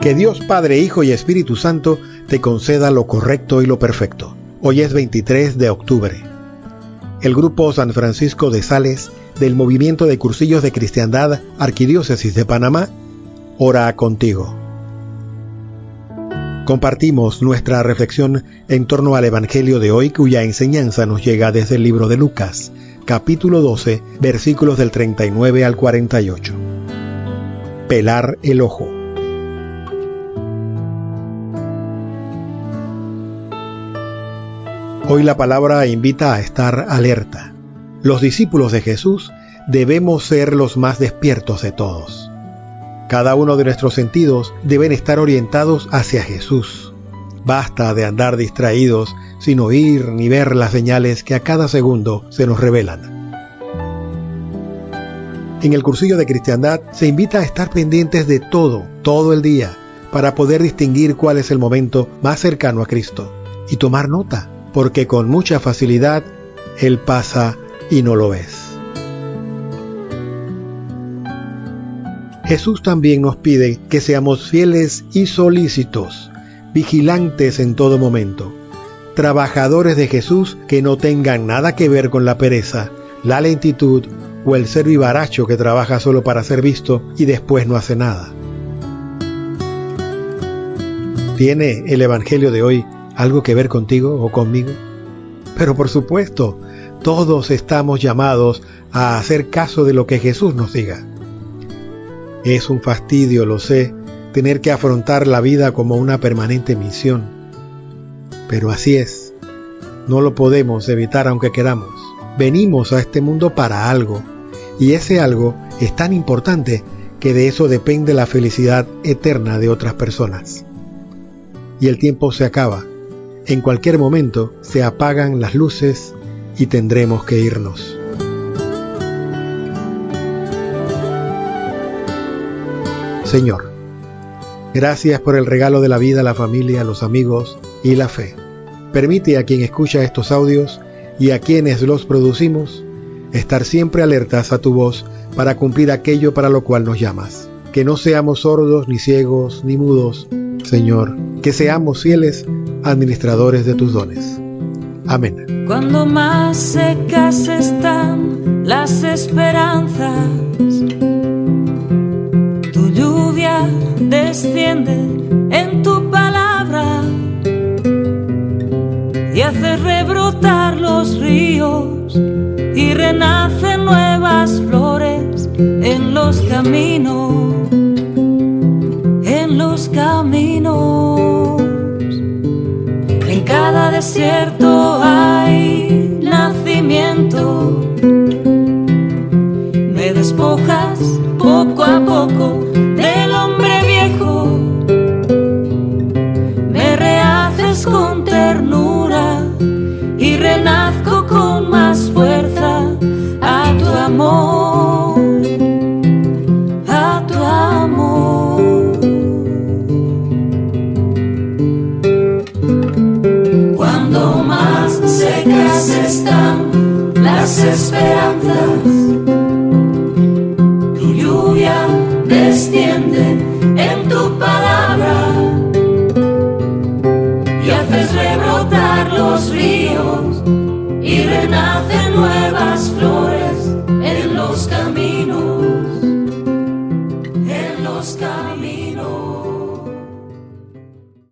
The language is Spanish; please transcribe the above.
Que Dios Padre, Hijo y Espíritu Santo te conceda lo correcto y lo perfecto. Hoy es 23 de octubre. El Grupo San Francisco de Sales del Movimiento de Cursillos de Cristiandad, Arquidiócesis de Panamá, ora contigo. Compartimos nuestra reflexión en torno al Evangelio de hoy, cuya enseñanza nos llega desde el libro de Lucas, capítulo 12, versículos del 39 al 48. Pelar el ojo. Hoy la palabra invita a estar alerta. Los discípulos de Jesús debemos ser los más despiertos de todos. Cada uno de nuestros sentidos deben estar orientados hacia Jesús. Basta de andar distraídos sin oír ni ver las señales que a cada segundo se nos revelan. En el cursillo de cristiandad se invita a estar pendientes de todo el día, para poder distinguir cuál es el momento más cercano a Cristo y tomar nota, porque con mucha facilidad Él pasa y no lo ves. Jesús también nos pide que seamos fieles y solícitos, vigilantes en todo momento, trabajadores de Jesús que no tengan nada que ver con la pereza, la lentitud o el ser vivaracho que trabaja solo para ser visto y después no hace nada. ¿Tiene el Evangelio de hoy algo que ver contigo o conmigo? Pero por supuesto, todos estamos llamados a hacer caso de lo que Jesús nos diga. Es un fastidio, lo sé, tener que afrontar la vida como una permanente misión. Pero así es. No lo podemos evitar aunque queramos. Venimos a este mundo para algo, y ese algo es tan importante que de eso depende la felicidad eterna de otras personas. Y el tiempo se acaba. En cualquier momento se apagan las luces y tendremos que irnos. Señor, gracias por el regalo de la vida, la familia, los amigos y la fe. Permite a quien escucha estos audios y a quienes los producimos estar siempre alertas a tu voz para cumplir aquello para lo cual nos llamas. Que no seamos sordos, ni ciegos, ni mudos, Señor, que seamos fieles administradores de tus dones. Amén. Cuando más secas están las esperanzas, tu lluvia desciende en tu palabra y hace rebrotar los ríos y renacen nuevas flores en los caminos, en los caminos. En cada desierto hay nacimiento. Me despojas poco a poco del hombre viejo. Me rehaces con ternura y renazco con más fuerza a tu amor, a tu amor. Cuando más secas están las esperanzas, tu lluvia desciende en tu palabra y haces rebrotar los ríos y renacen nuevas flores en los caminos, en los caminos.